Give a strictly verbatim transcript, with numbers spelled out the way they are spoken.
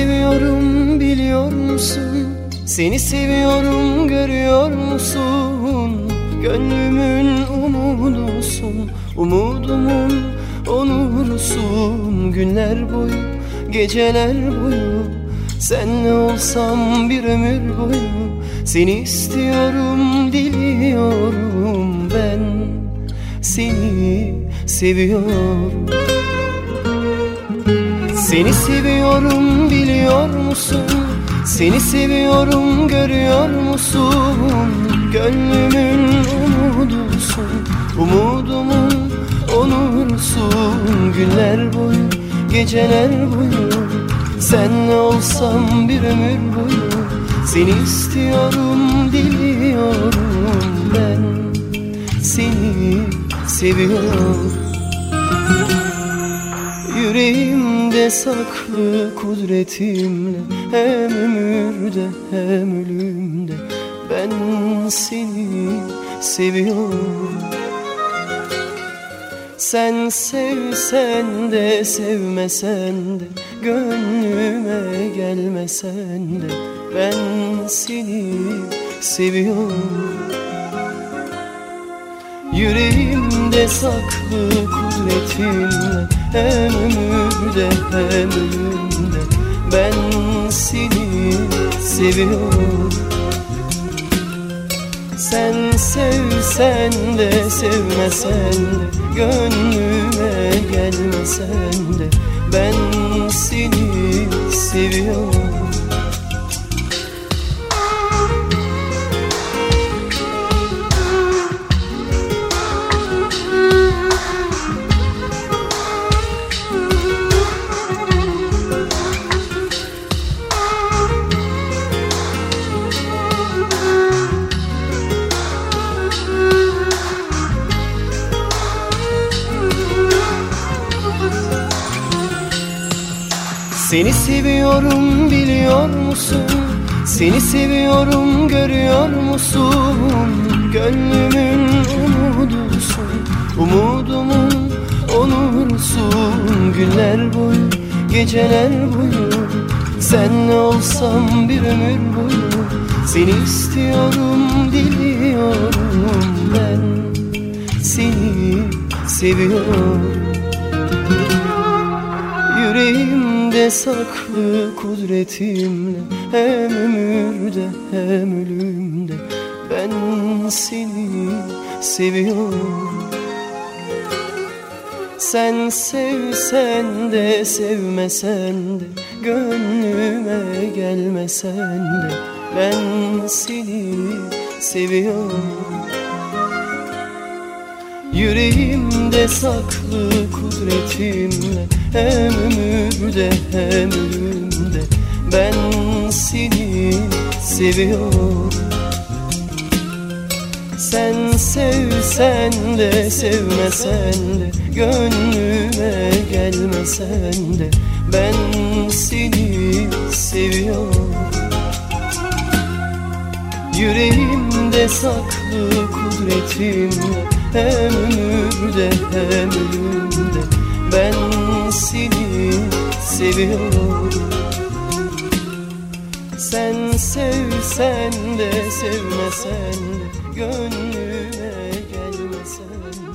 seviyorum biliyor musun? Seni seviyorum görüyor musun? Gönlümün umudusun, umudumun onurusun. Günler boyu, geceler boyu senle olsam bir ömür boyu. Seni istiyorum, diliyorum, ben seni seviyorum. Seni seviyorum biliyor musun? Seni seviyorum görüyor musun? Gönlümün umudusun, umudumun onurusun. Günler boyu, geceler boyu senle olsam bir ömür boyu. Seni istiyorum, diliyorum, ben seni seviyorum. Yüreğimde saklı kudretimle, hem ömürde hem ölümde ben seni seviyorum. Sen sevsen de sevmesen de, gönlüme gelmesen de ben seni seviyorum. Yüreğimde saklı kudretinle, hem ömürde hem ölümde ben seni seviyorum. Sen sevsen de sevmesen de, gönlüme gelmesen de ben seni seviyorum. Seni seviyorum biliyor musun? Seni seviyorum görüyor musun? Gönlümün umudusun, umudumun onurusun. Günler boyu, geceler boyu senle olsam bir ömür boyu. Seni istiyorum, diliyorum, ben seni seviyorum. Yüreğimde saklı kudretimle, hem ömürde hem ölümde ben seni seviyorum. Sen sevsen de sevmesen de, gönlüme gelmesen de ben seni seviyorum. Yüreğimde saklı kudretimle, hem ömürde hem ölümde ben seni seviyorum. Sen sevsen de sevmesen de, gönlüme gelmesen de ben seni seviyorum. Yüreğimde saklı kudretimle, hem ömürde hem ölümde ben seni seviyorum. Sen sevsen de sevmesen de, gönlüme gelmesen